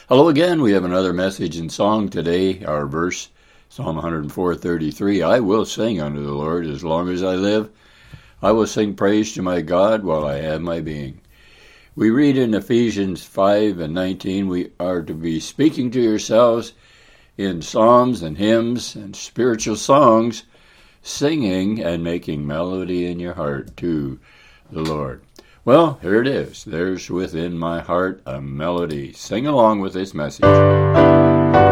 Hello again. We have another message and song today. Our verse, Psalm 104:33. I will sing unto the Lord as long as I live. I will sing praise to my God while I have my being. We read in Ephesians 5:19, we are to be speaking to yourselves in psalms and hymns and spiritual songs, singing and making melody in your heart to the Lord. Well, here it is. There's within my heart a melody. Sing along with this message.